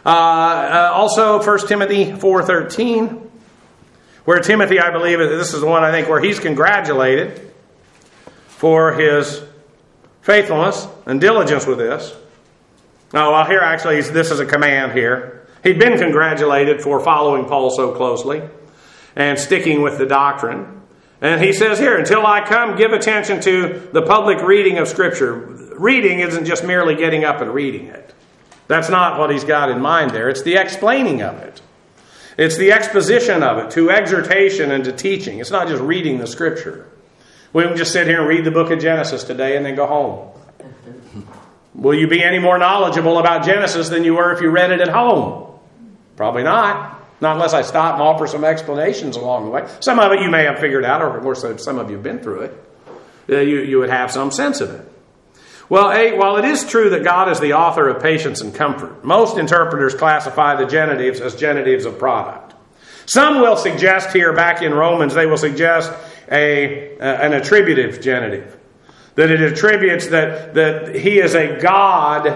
Also, 1 Timothy 4:13, where Timothy, I believe, this is the one I think where he's congratulated for his faithfulness and diligence with this. Oh, well, here actually, this is a command here. He'd been congratulated for following Paul so closely and sticking with the doctrine. And he says here, until I come, give attention to the public reading of Scripture. Reading isn't just merely getting up and reading it. That's not what he's got in mind there. It's the explaining of it. It's the exposition of it to exhortation and to teaching. It's not just reading the Scripture. We can just sit here and read the book of Genesis today and then go home. Will you be any more knowledgeable about Genesis than you were if you read it at home? Probably not. Not unless I stop and offer some explanations along the way. Some of it you may have figured out, or of course some of you have been through it. You would have some sense of it. Well, while it is true that God is the author of patience and comfort, most interpreters classify the genitives as genitives of product. Some will suggest here, back in Romans, they will suggest an attributive genitive. That it attributes that He is a God,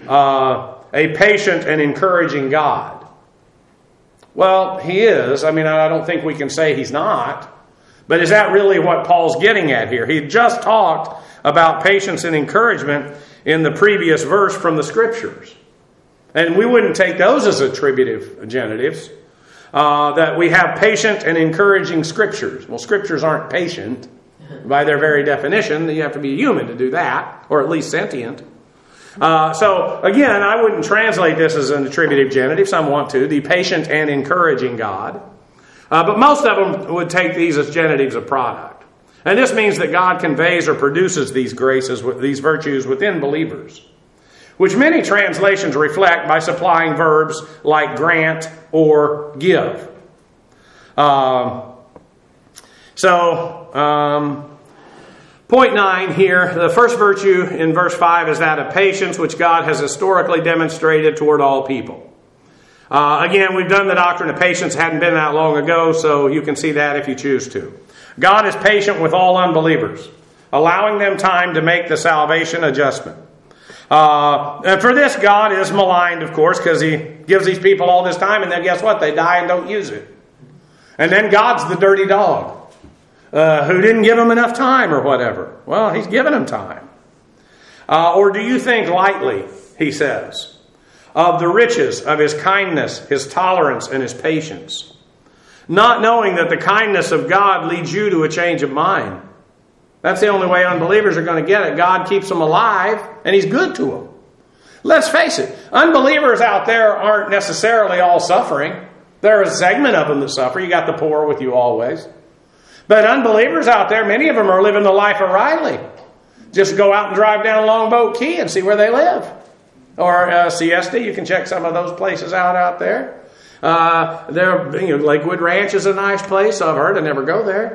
a patient and encouraging God. Well, He is. I mean, I don't think we can say He's not. But is that really what Paul's getting at here? He just talked about patience and encouragement in the previous verse from the Scriptures. And we wouldn't take those as attributive genitives. That we have patient and encouraging Scriptures. Well, Scriptures aren't patient. By their very definition, you have to be human to do that, or at least sentient. So, again, I wouldn't translate this as an attributive genitive. Some want to. The patient and encouraging God. But most of them would take these as genitives of product. And this means that God conveys or produces these graces, these virtues within believers, which many translations reflect by supplying verbs like grant or give. Point 9 here, the first virtue in verse 5 is that of patience, which God has historically demonstrated toward all people. Again, we've done the doctrine of patience, hadn't been that long ago, so you can see that if you choose to. God is patient with all unbelievers, allowing them time to make the salvation adjustment. And for this, God is maligned, of course, because He gives these people all this time, and then guess what? They die and don't use it. And then God's the dirty dog. Who didn't give him enough time or whatever. Well, He's given him time. Or do you think lightly, he says, of the riches of His kindness, His tolerance, and His patience, not knowing that the kindness of God leads you to a change of mind? That's the only way unbelievers are going to get it. God keeps them alive, and He's good to them. Let's face it, unbelievers out there aren't necessarily all suffering. There is a segment of them that suffer. You got the poor with you always. But unbelievers out there, many of them are living the life of Riley. Just go out and drive down Longboat Key and see where they live. Or Siesta, you can check some of those places out there. Lakewood Ranch is a nice place. I've heard. I never go there.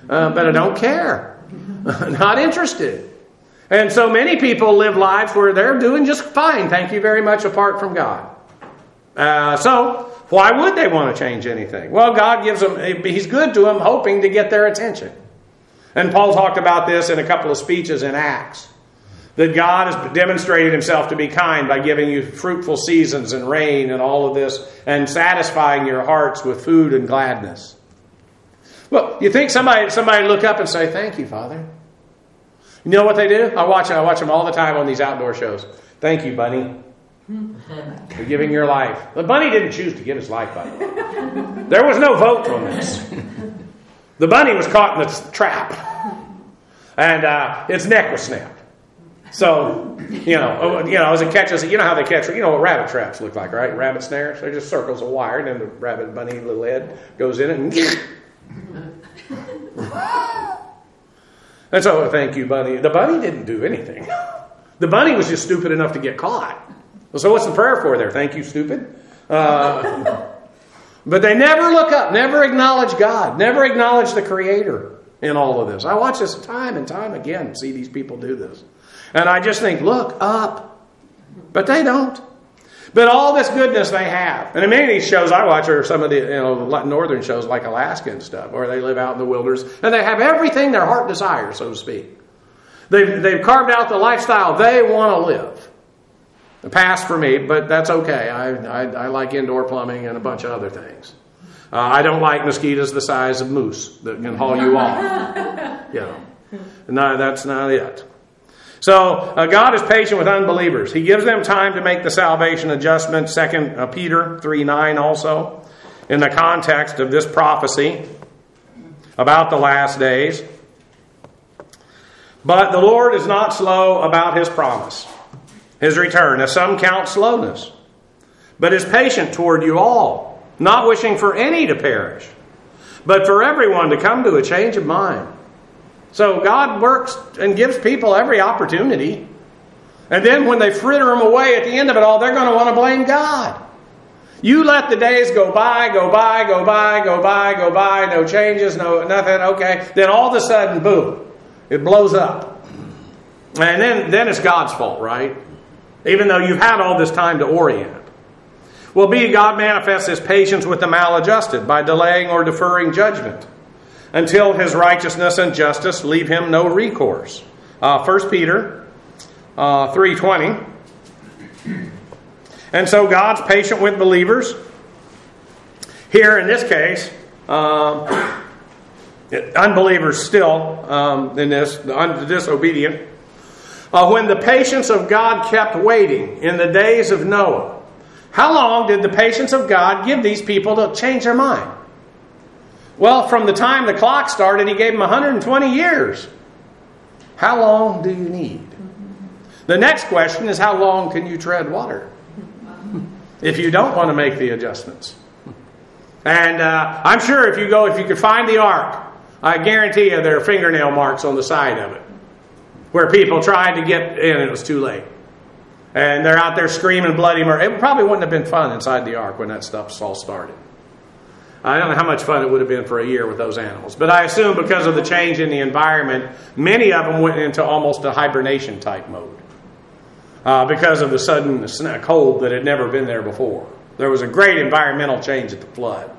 but I don't care. Not interested. And so many people live lives where they're doing just fine, thank you very much, apart from God. So why would they want to change anything? Well, God gives them, He's good to them, hoping to get their attention. And Paul talked about this in a couple of speeches in Acts. That God has demonstrated Himself to be kind by giving you fruitful seasons and rain and all of this, and satisfying your hearts with food and gladness. Well, you think somebody look up and say, "Thank you, Father." You know what they do? I watch them all the time on these outdoor shows. "Thank you, Bunny, for giving your life." The bunny didn't choose to give his life, by the way. There was no vote on this. The bunny was caught in the trap, and its neck was snapped. So, as it catches, you know how they catch, you know what rabbit traps look like, right? Rabbit snares. They're just circles of wire, and then the rabbit bunny little head goes in it, and so, "Thank you, bunny." The bunny didn't do anything. The bunny was just stupid enough to get caught. So what's the prayer for there? "Thank you, stupid." But they never look up, never acknowledge God, never acknowledge the Creator in all of this. I watch this time and time again, see these people do this. And I just think, look up. But they don't. But all this goodness they have. And in many of these shows I watch are some of the northern shows like Alaska and stuff, where they live out in the wilderness. And they have everything their heart desires, so to speak. They've carved out the lifestyle they want to live. A pass for me, but that's okay. I like indoor plumbing and a bunch of other things. I don't like mosquitoes the size of moose that can haul you off. No, that's not it. So God is patient with unbelievers. He gives them time to make the salvation adjustment. 2 Peter 3:9 also, in the context of this prophecy about the last days. But the Lord is not slow about His promise, His return, as some count slowness, but is patient toward you all, not wishing for any to perish, but for everyone to come to a change of mind. So God works and gives people every opportunity. And then when they fritter them away at the end of it all, they're going to want to blame God. You let the days go by, no changes, nothing, okay. Then all of a sudden, boom, it blows up. And then it's God's fault, right? Even though you've had all this time to orient. Well, God manifests His patience with the maladjusted by delaying or deferring judgment, until His righteousness and justice leave Him no recourse. 1 Peter 3:20. And so God's patient with believers. Here in this case, unbelievers still in this, the disobedient. When the patience of God kept waiting in the days of Noah, how long did the patience of God give these people to change their mind? Well, from the time the clock started, He gave them 120 years. How long do you need? The next question is, how long can you tread water? If you don't want to make the adjustments. And I'm sure if you could find the ark, I guarantee you there are fingernail marks on the side of it, where people tried to get in and it was too late. And they're out there screaming bloody murder. It probably wouldn't have been fun inside the ark when that stuff all started. I don't know how much fun it would have been for a year with those animals. But I assume because of the change in the environment, many of them went into almost a hibernation type mode. Because of the sudden cold that had never been there before. There was a great environmental change at the flood.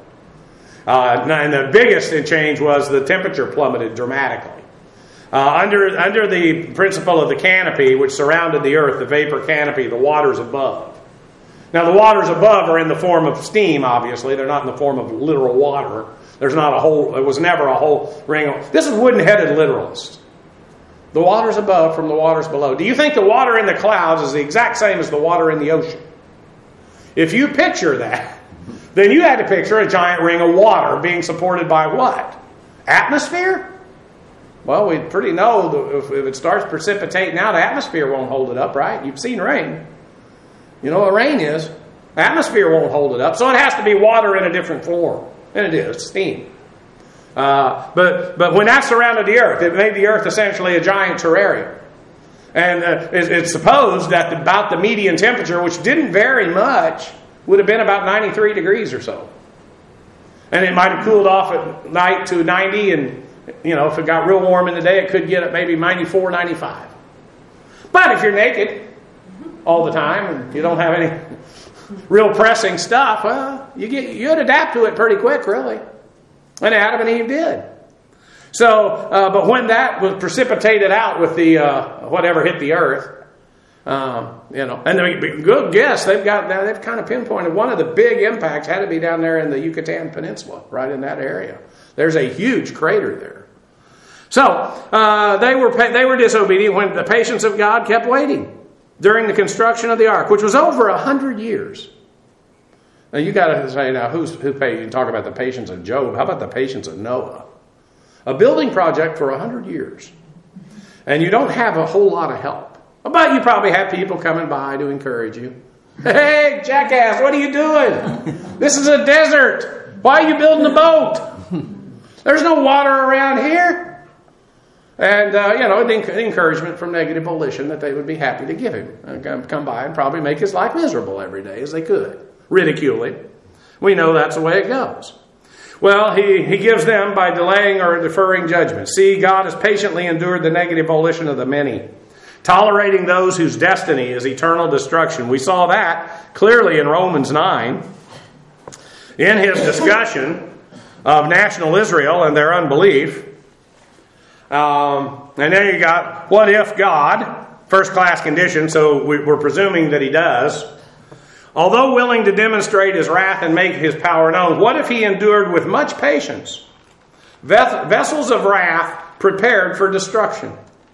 And the biggest change was the temperature plummeted dramatically. Under the principle of the canopy, which surrounded the earth, the vapor canopy, the waters above. Now, the waters above are in the form of steam, obviously. They're not in the form of literal water. There's not a whole, it was never a whole ring. This is wooden-headed literalists. The waters above from the waters below. Do you think the water in the clouds is the exact same as the water in the ocean? If you picture that, then you had to picture a giant ring of water being supported by what? Atmosphere? Well, we pretty know that if it starts precipitating out, atmosphere won't hold it up, right? You've seen rain. You know what rain is. Atmosphere won't hold it up. So it has to be water in a different form. And it is, steam. But when that surrounded the earth, it made the earth essentially a giant terrarium. And it's supposed that about the median temperature, which didn't vary much, would have been about 93 degrees or so. And it might have cooled off at night to 90 and if it got real warm in the day, it could get at maybe 94, 95. But if you're naked all the time and you don't have any real pressing stuff, you'd adapt to it pretty quick, really. And Adam and Eve did. So, but when that was precipitated out with the whatever hit the earth, and good guess they've kind of pinpointed one of the big impacts had to be down there in the Yucatan Peninsula, right in that area. There's a huge crater there. So they were disobedient when the patience of God kept waiting during the construction of the ark, which was over 100 years. Now you got to say, now you can talk about the patience of Job. How about the patience of Noah? A building project for 100 years, and you don't have a whole lot of help. But you probably have people coming by to encourage you. Hey, jackass, what are you doing? This is a desert. Why are you building a boat? There's no water around here. And, the encouragement from negative volition that they would be happy to give him. Come by and probably make his life miserable every day as they could. Ridicule him. We know that's the way it goes. Well, he gives them by delaying or deferring judgment. See, God has patiently endured the negative volition of the many, tolerating those whose destiny is eternal destruction. We saw that clearly in Romans 9. In his discussion of national Israel and their unbelief. And then you got, what if God, first class condition, so we're presuming that he does, although willing to demonstrate his wrath and make his power known, what if he endured with much patience vessels of wrath prepared for destruction?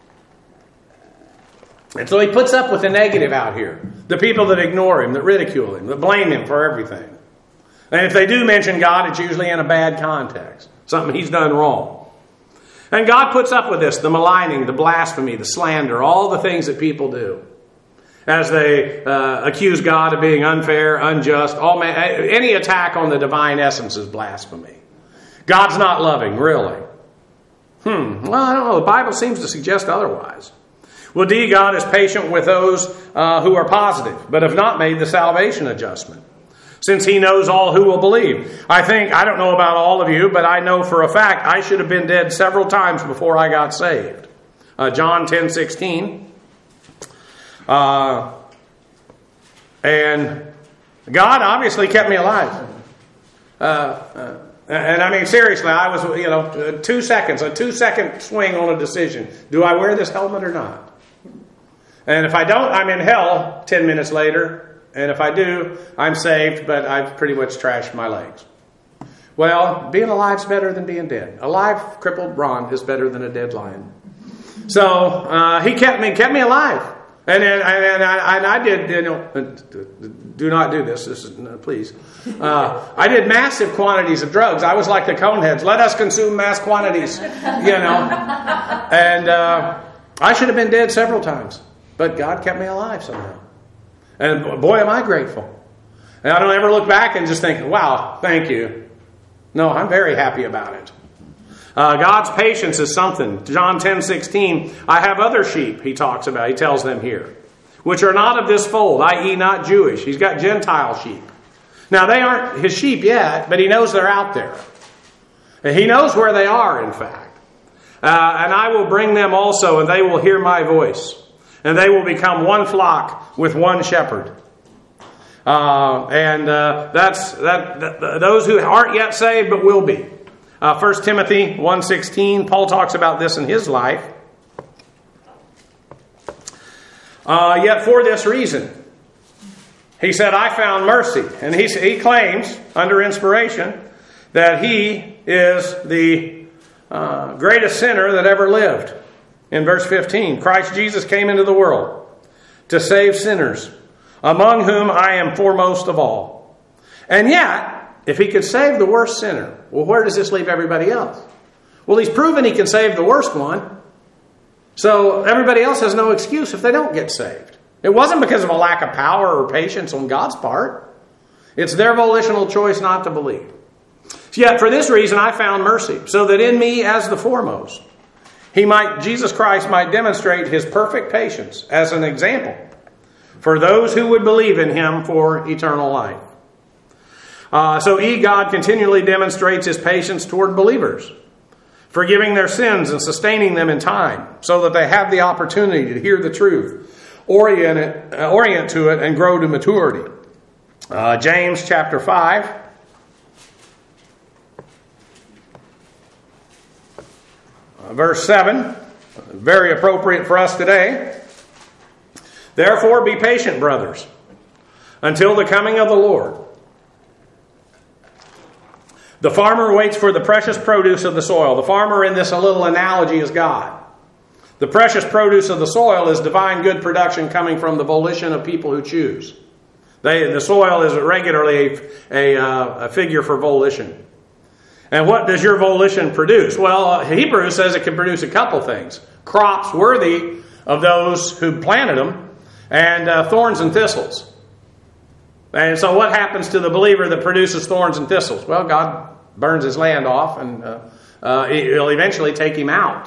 And so he puts up with the negative out here. The people that ignore him, that ridicule him, that blame him for everything. And if they do mention God, it's usually in a bad context. Something he's done wrong. And God puts up with this, the maligning, the blasphemy, the slander, all the things that people do. As they accuse God of being unfair, unjust, any attack on the divine essence is blasphemy. God's not loving, really. Well, I don't know. The Bible seems to suggest otherwise. Well, D, God is patient with those who are positive, but have not made the salvation adjustment, since he knows all who will believe. I don't know about all of you, but I know for a fact I should have been dead several times before I got saved. John 10:16. And God obviously kept me alive. And I mean, seriously, I was, 2 seconds, a 2-second swing on a decision. Do I wear this helmet or not? And if I don't, I'm in hell 10 minutes later. And if I do, I'm saved, but I've pretty much trashed my legs. Well, being alive's better than being dead. A live, crippled Ron is better than a dead lion. So he kept me alive. And I did, do not do this. This is, no, please. I did massive quantities of drugs. I was like the Coneheads. Let us consume mass quantities, And I should have been dead several times. But God kept me alive somehow. And boy, am I grateful. And I don't ever look back and just think, wow, thank you. No, I'm very happy about it. God's patience is something. John 10:16, I have other sheep, he talks about. He tells them here, which are not of this fold, i.e. not Jewish. He's got Gentile sheep. Now, they aren't his sheep yet, but he knows they're out there. And he knows where they are, in fact. And I will bring them also, and they will hear my voice. And they will become one flock with one shepherd. That's those who aren't yet saved, but will be. 1 Timothy 1:16, Paul talks about this in his life. Yet for this reason, he said, I found mercy. And he claims, under inspiration, that he is the greatest sinner that ever lived. In verse 15, Christ Jesus came into the world to save sinners, among whom I am foremost of all. And yet, if he could save the worst sinner, well, where does this leave everybody else? Well, he's proven he can save the worst one. So everybody else has no excuse if they don't get saved. It wasn't because of a lack of power or patience on God's part. It's their volitional choice not to believe. Yet for this reason I found mercy, so that in me as the foremost, Jesus Christ might demonstrate his perfect patience as an example for those who would believe in him for eternal life. So God continually demonstrates his patience toward believers. forgiving their sins and sustaining them in time so that they have the opportunity to hear the truth, orient to it, and grow to maturity. James chapter 5. Verse 7, very appropriate for us today. Therefore be patient, brothers, until the coming of the Lord. The farmer waits for the precious produce of the soil. The farmer in this little analogy is God. The precious produce of the soil is divine good production coming from the volition of people who choose. The soil is regularly a figure for volition. And what does your volition produce? Well, Hebrews says it can produce a couple things. Crops worthy of those who planted them, and thorns and thistles. And so what happens to the believer that produces thorns and thistles? Well, God burns his land off, and he'll eventually take him out.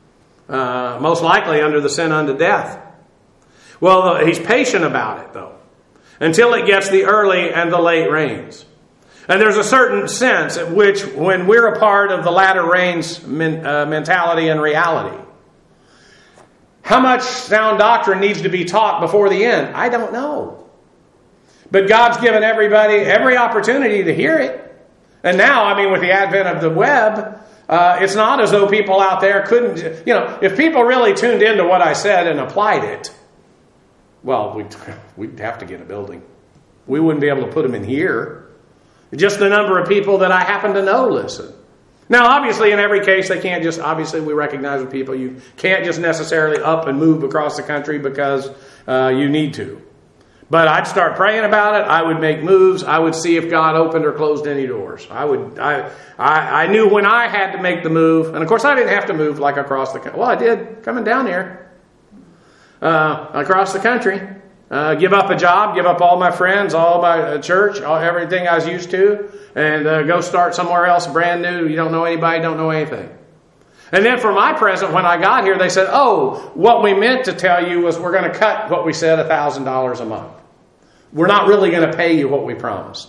Most likely under the sin unto death. Well, he's patient about it, though, until it gets the early and the late rains. And there's a certain sense at which, when we're a part of the latter rains mentality and reality, how much sound doctrine needs to be taught before the end? I don't know. But God's given everybody every opportunity to hear it. And now, with the advent of the web, it's not as though people out there couldn't, if people really tuned into what I said and applied it, well, we'd have to get a building. We wouldn't be able to put them in here. Just the number of people that I happen to know listen. Now, obviously, in every case, they can't just, obviously, we recognize with people, you can't just necessarily up and move across the country because you need to. But I'd start praying about it. I would make moves. I would see if God opened or closed any doors. I knew when I had to make the move. And, of course, I didn't have to move like across the country. Well, I did coming down here. Across the country. Give up a job, give up all my friends, all my church, everything I was used to, and go start somewhere else brand new. You don't know anybody, don't know anything. And then for my present, when I got here, they said, what we meant to tell you was we're going to cut what we said $1,000 a month. We're not really going to pay you what we promised.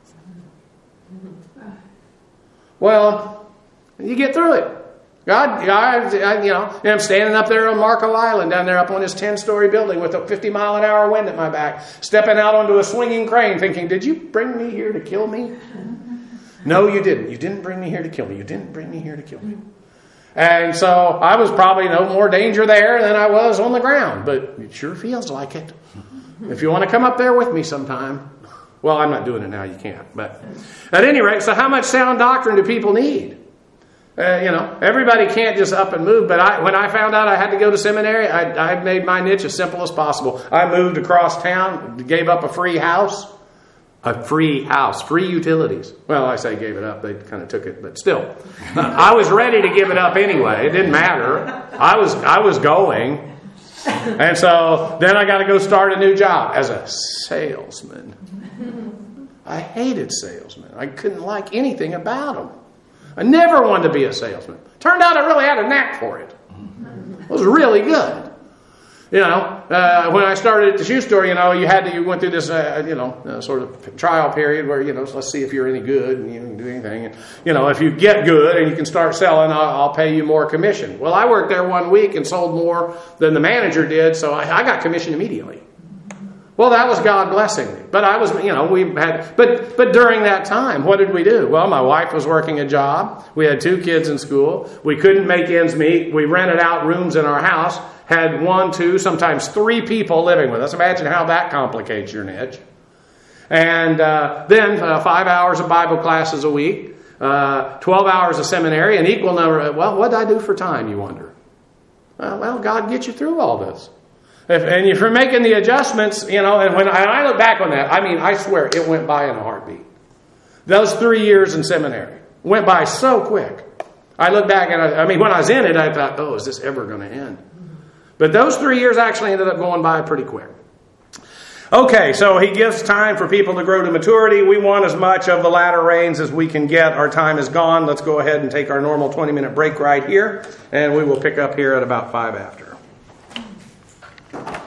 Well, you get through it. God, I'm standing up there on Marco Island, down there up on this 10-story building with a 50-mile-an-hour wind at my back, stepping out onto a swinging crane thinking, did you bring me here to kill me? No, you didn't. You didn't bring me here to kill me. You didn't bring me here to kill me. And so I was probably no more danger there than I was on the ground, but it sure feels like it. If you want to come up there with me sometime. Well, I'm not doing it now. You can't. But at any rate, so how much sound doctrine do people need? Everybody can't just up and move. But when I found out I had to go to seminary, I made my niche as simple as possible. I moved across town, gave up a free house, free utilities. Well, I say gave it up. They kind of took it, but still, I was ready to give it up anyway. It didn't matter. I was going, and so then I got to go start a new job as a salesman. I hated salesmen. I couldn't like anything about them. I never wanted to be a salesman. Turned out I really had a knack for it. It was really good. When I started at the shoe store, you went through this, sort of trial period where, let's see if you're any good and you can do anything. And, if you get good and you can start selling, I'll pay you more commission. Well, I worked there 1 week and sold more than the manager did, so I got commission immediately. Well, that was God blessing me. But I was, but during that time, what did we do? Well, my wife was working a job. We had 2 kids in school. We couldn't make ends meet. We rented out rooms in our house, had 1, 2, sometimes 3 people living with us. Imagine how that complicates your niche. And then 5 hours of Bible classes a week, 12 hours of seminary, an equal number. Well, what did I do for time, you wonder? Well, God gets you through all this. And if you're making the adjustments, and when I look back on that, I swear it went by in a heartbeat. Those 3 years in seminary went by so quick. I look back and when I was in it, I thought, is this ever going to end? But those 3 years actually ended up going by pretty quick. Okay, so he gives time for people to grow to maturity. We want as much of the latter rains as we can get. Our time is gone. Let's go ahead and take our normal 20-minute break right here, and we will pick up here at about 5 after.